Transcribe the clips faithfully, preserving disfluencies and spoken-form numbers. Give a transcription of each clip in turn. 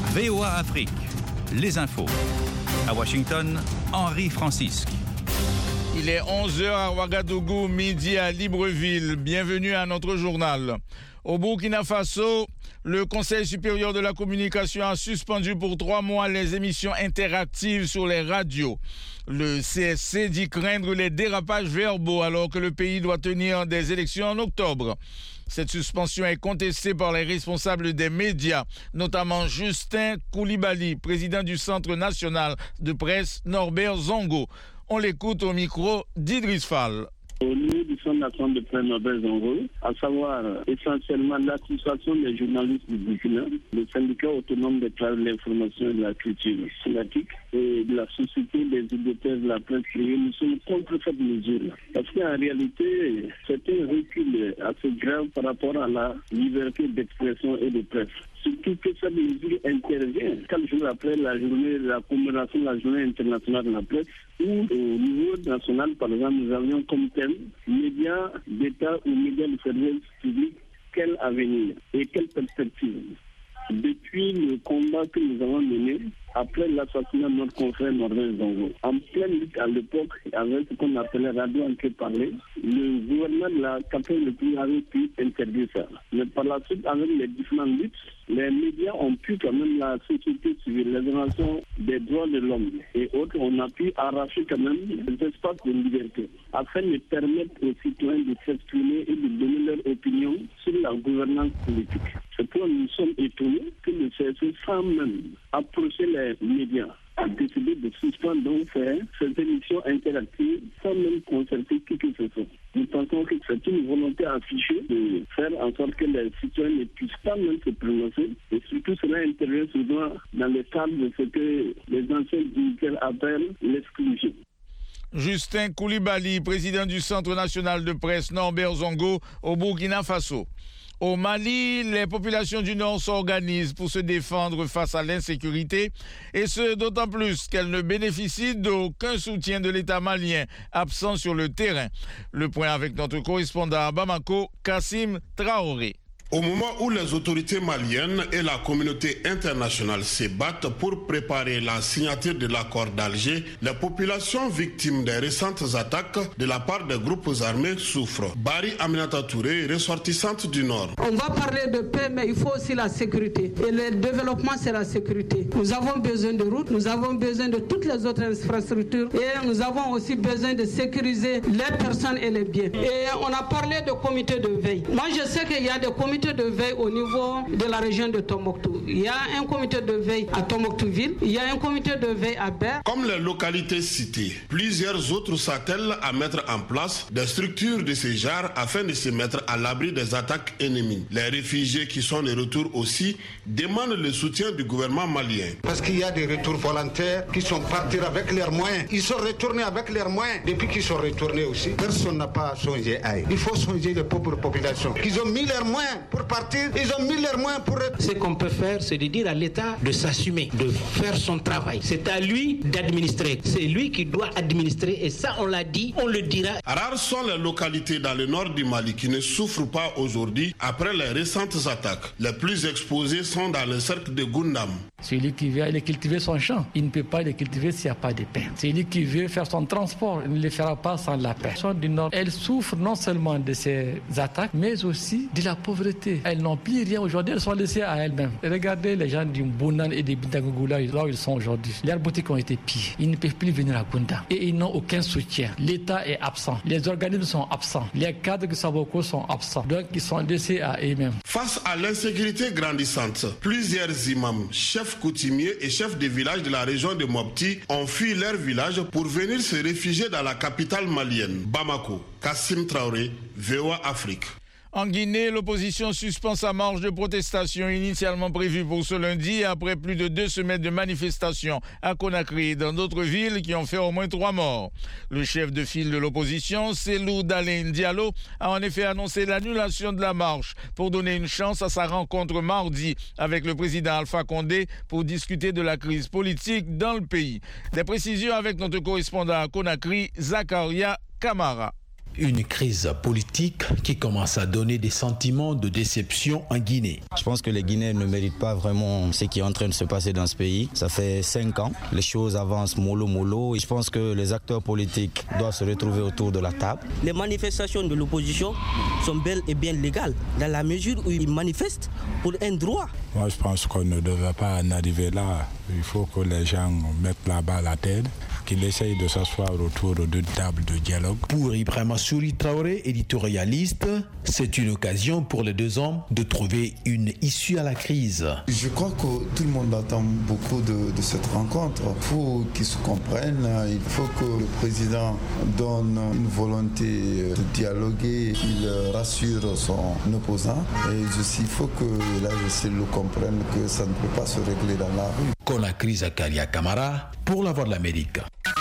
V O A Afrique, les infos. À Washington, Henri Francisque. Il est onze heures à Ouagadougou, midi à Libreville. Bienvenue à notre journal. Au Burkina Faso, le Conseil supérieur de la communication a suspendu pour trois mois les émissions interactives sur les radios. Le C S C dit craindre les dérapages verbaux alors que le pays doit tenir des élections en octobre. Cette suspension est contestée par les responsables des médias, notamment Justin Koulibaly, président du Centre national de presse Norbert Zongo. On l'écoute au micro d'Idriss Fall. Au niveau du Centre national de presse Norbert Zongo, à savoir essentiellement l'association des journalistes du Burkina, le syndicat autonome des travailleurs de l'information et de la culture cinématique et de la société des éditeurs de la presse privée, nous sommes contre cette mesure. Parce qu'en réalité, c'est un recul assez grave par rapport à la liberté d'expression et de presse. Surtout que cette mesure intervient quelques jours après la journée de la commémoration de la journée internationale de la presse, où au niveau national, par exemple, nous avions comme thème médias d'État ou médias de service public, quel avenir et quelle perspective. Depuis le combat que nous avons mené, après l'assassinat de notre confrère Norbert Zongo, en pleine lutte à l'époque, avec ce qu'on appelait Radio Enquête Parler, le gouvernement de la capitale de pays avait pu interdire ça. Mais par la suite, avec les différentes luttes, les médias ont pu, quand même, la société civile, les organisations des droits de l'homme et autres, on a pu arracher quand même des espaces de liberté, afin de permettre aux citoyens de s'exprimer et de donner leur opinion sur la gouvernance politique. C'est pourquoi nous sommes étonnés que le C S C, sans même approcher les médias, a décidé de suspendre donc faire cette émission interactive sans même concerter qui que ce soit. Nous pensons que c'est une volonté affichée de faire en sorte que les citoyens ne puissent pas même se prononcer, et surtout cela intervient souvent dans le cadre de ce que les anciens dignitaires appellent l'exclusion. Justin Koulibaly, président du Centre national de presse Norbert Zongo au Burkina Faso. Au Mali, les populations du Nord s'organisent pour se défendre face à l'insécurité, et ce d'autant plus qu'elles ne bénéficient d'aucun soutien de l'État malien, absent sur le terrain. Le point avec notre correspondant à Bamako, Kassim Traoré. Au moment où les autorités maliennes et la communauté internationale se battent pour préparer la signature de l'accord d'Alger, les populations victimes des récentes attaques de la part des groupes armés souffrent. Bari Aminata Touré, ressortissante du Nord. On va parler de paix, mais il faut aussi la sécurité. Et le développement, c'est la sécurité. Nous avons besoin de routes, nous avons besoin de toutes les autres infrastructures et nous avons aussi besoin de sécuriser les personnes et les biens. Et on a parlé de comités de veille. Moi, je sais qu'il y a des comités de veille au niveau de la région de Tombouctou. Il y a un comité de veille à Tombouctou-Ville, il y a un comité de veille à Ber. Comme les localités citées, plusieurs autres s'attellent à mettre en place des structures de ce genre afin de se mettre à l'abri des attaques ennemies. Les réfugiés qui sont de retour aussi demandent le soutien du gouvernement malien. Parce qu'il y a des retours volontaires qui sont partis avec leurs moyens. Ils sont retournés avec leurs moyens. Depuis qu'ils sont retournés aussi, personne n'a pas songé à eux. Il faut songer les pauvres populations. Ils ont mis leurs moyens pour partir, ils ont mis leurs moyens pour... Ce qu'on peut faire, c'est de dire à l'État de s'assumer, de faire son travail. C'est à lui d'administrer. C'est lui qui doit administrer et ça, on l'a dit, on le dira. Rares sont les localités dans le nord du Mali qui ne souffrent pas aujourd'hui après les récentes attaques. Les plus exposées sont dans le cercle de Gundam. Celui qui veut aller cultiver son champ, il ne peut pas le cultiver s'il n'y a pas de paix. Celui qui veut faire son transport, il ne le fera pas sans la paix. Les gens du nord, elles souffrent non seulement de ces attaques, mais aussi de la pauvreté. Elles n'ont plus rien aujourd'hui, elles sont laissées à elles-mêmes. Regardez les gens du Mbounan et de Bintagougou là où ils sont aujourd'hui. Leurs boutiques ont été pillées. Ils ne peuvent plus venir à Bunda. Et ils n'ont aucun soutien. L'État est absent. Les organismes sont absents. Les cadres de Saboko sont absents. Donc ils sont laissés à eux-mêmes. Face à l'insécurité grandissante, plusieurs imams, chefs coutumiers et chefs de village de la région de Mopti ont fui leur village pour venir se réfugier dans la capitale malienne, Bamako. Kassim Traoré, V O A Afrique. En Guinée, l'opposition suspend sa marche de protestation initialement prévue pour ce lundi après plus de deux semaines de manifestations à Conakry et dans d'autres villes qui ont fait au moins trois morts. Le chef de file de l'opposition, Cellou Dalein Diallo, a en effet annoncé l'annulation de la marche pour donner une chance à sa rencontre mardi avec le président Alpha Condé pour discuter de la crise politique dans le pays. Des précisions avec notre correspondant à Conakry, Zakaria Kamara. Une crise politique qui commence à donner des sentiments de déception en Guinée. Je pense que les Guinéens ne méritent pas vraiment ce qui est en train de se passer dans ce pays. Ça fait cinq ans, les choses avancent mollo mollo et je pense que les acteurs politiques doivent se retrouver autour de la table. Les manifestations de l'opposition sont bel et bien légales dans la mesure où ils manifestent pour un droit. Moi je pense qu'on ne devrait pas en arriver là. Il faut que les gens mettent là-bas la tête, qu'ils essayent de s'asseoir autour d'une table de dialogue. Pour Ibrahima Souri Traoré, éditorialiste, c'est une occasion pour les deux hommes de trouver une issue à la crise. Je crois que tout le monde attend beaucoup de, de cette rencontre. Il faut qu'ils se comprennent, il faut que le président donne une volonté de dialoguer, qu'il rassure son opposant. Et aussi, il faut que là, je le comprenne que ça ne peut pas se régler dans la rue. Conakry Zakaria Kamara pour La Voix de l'Amérique.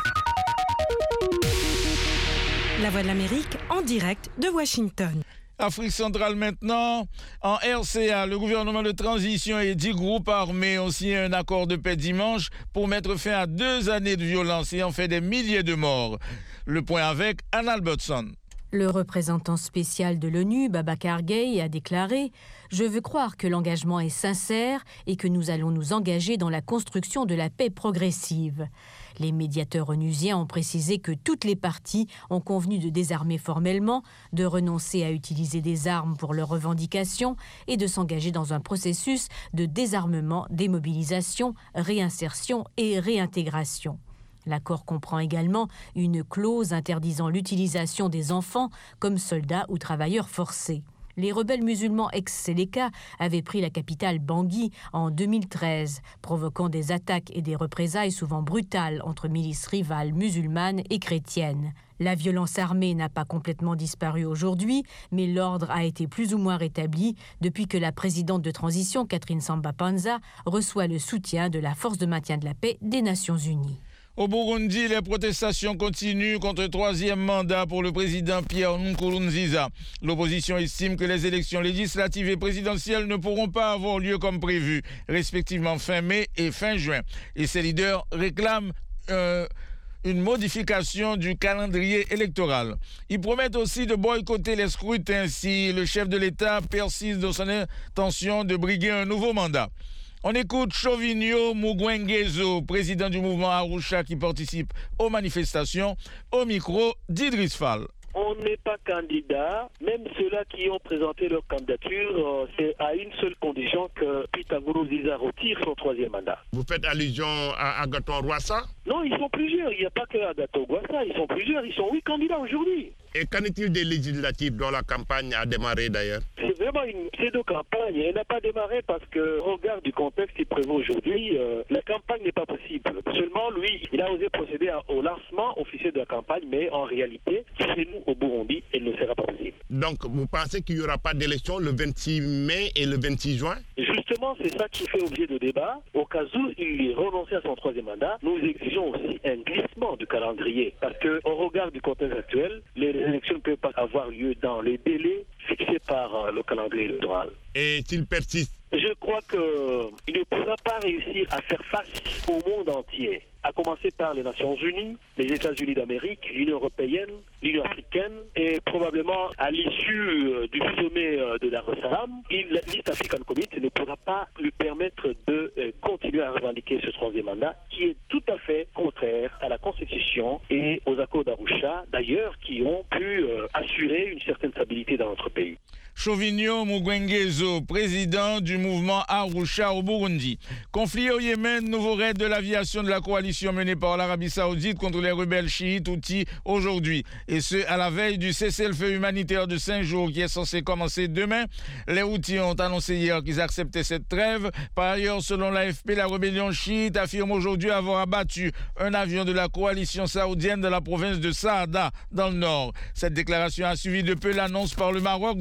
La Voix de l'Amérique en direct de Washington. Afrique centrale maintenant. En R C A, le gouvernement de transition et dix groupes armés ont signé un accord de paix dimanche pour mettre fin à deux années de violence et en fait des milliers de morts. Le point avec Anna Albertson. Le représentant spécial de l'ONU, Babacar Gaye, a déclaré « Je veux croire que l'engagement est sincère et que nous allons nous engager dans la construction de la paix progressive ». Les médiateurs onusiens ont précisé que toutes les parties ont convenu de désarmer formellement, de renoncer à utiliser des armes pour leurs revendications et de s'engager dans un processus de désarmement, démobilisation, réinsertion et réintégration. L'accord comprend également une clause interdisant l'utilisation des enfants comme soldats ou travailleurs forcés. Les rebelles musulmans ex-Séléka avaient pris la capitale Bangui en deux mille treize, provoquant des attaques et des représailles souvent brutales entre milices rivales musulmanes et chrétiennes. La violence armée n'a pas complètement disparu aujourd'hui, mais l'ordre a été plus ou moins rétabli depuis que la présidente de transition, Catherine Samba-Panza, reçoit le soutien de la Force de maintien de la paix des Nations Unies. Au Burundi, les protestations continuent contre le troisième mandat pour le président Pierre Nkurunziza. L'opposition estime que les élections législatives et présidentielles ne pourront pas avoir lieu comme prévu, respectivement fin mai et fin juin. Et ces leaders réclament euh, une modification du calendrier électoral. Ils promettent aussi de boycotter les scrutins si le chef de l'État persiste dans son intention de briguer un nouveau mandat. On écoute Chauvinio Mugwengezo, président du mouvement Arusha qui participe aux manifestations, au micro d'Idriss Fall. On n'est pas candidat, même ceux-là qui ont présenté leur candidature, euh, c'est à une seule condition que Pierre Nkurunziza retire son troisième mandat. Vous faites allusion à Agathon Rwasa? Non, ils sont plusieurs, il n'y a pas que Agathon Rwasa, ils sont plusieurs, ils sont huit candidats aujourd'hui. Et qu'en est-il des législatives dont la campagne a démarré d'ailleurs? C'est vraiment une pseudo-campagne, elle n'a pas démarré parce que, au regard du contexte qui prévaut aujourd'hui, euh, la campagne n'est pas possible. Seulement, lui, il a osé procéder à, au lancement officiel de la campagne, mais en réalité, chez nous, au Burundi, elle ne sera pas possible. Donc, vous pensez qu'il n'y aura pas d'élection le vingt-six mai et le vingt-six juin? Justement, c'est ça qui fait objet de débat. Au cas où il renonçait à son troisième mandat, nous exigeons aussi un glissement du calendrier. Parce qu'au regard du contexte actuel, les élections ne peuvent pas avoir lieu dans les délais fixés par euh, le calendrier électoral. Et s'il persiste? Je crois qu'il ne pourra pas réussir à faire face au monde entier, à commencer par les Nations Unies, les États-Unis d'Amérique, l'Union européenne, l'Union africaine, et probablement à l'issue euh, du sommet euh, de Dar es Salaam, l'East African Community ne pourra pas lui permettre de euh, continuer à revendiquer ce troisième mandat, qui est tout à fait contraire à la Constitution et aux accords d'Arusha, d'ailleurs, qui ont pu euh, assurer une certaine stabilité dans notre pays. Chauvinio Mugwengezo, président du mouvement Arusha au Burundi. Conflit au Yémen, nouveau raid de l'aviation de la coalition menée par l'Arabie Saoudite contre les rebelles chiites Houthis aujourd'hui. Et ce, à la veille du cessez-le-feu humanitaire de cinq jours qui est censé commencer demain. Les Houthis ont annoncé hier qu'ils acceptaient cette trêve. Par ailleurs, selon l'A F P, la rébellion chiite affirme aujourd'hui avoir abattu un avion de la coalition saoudienne de la province de Saada, dans le nord. Cette déclaration a suivi de peu l'annonce par le Maroc de la paix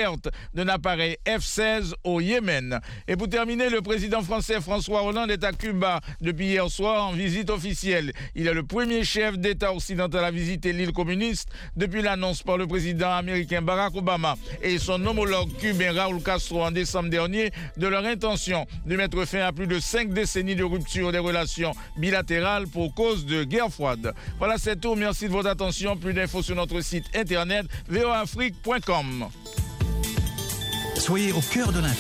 perte d'un appareil F seize au Yémen. Et pour terminer, le président français François Hollande est à Cuba depuis hier soir en visite officielle. Il est le premier chef d'État occidental à visiter l'île communiste depuis l'annonce par le président américain Barack Obama et son homologue cubain Raúl Castro en décembre dernier de leur intention de mettre fin à plus de cinq décennies de rupture des relations bilatérales pour cause de guerre froide. Voilà, c'est tout. Merci de votre attention. Plus d'infos sur notre site internet v o afrique point com. Soyez au cœur de l'info.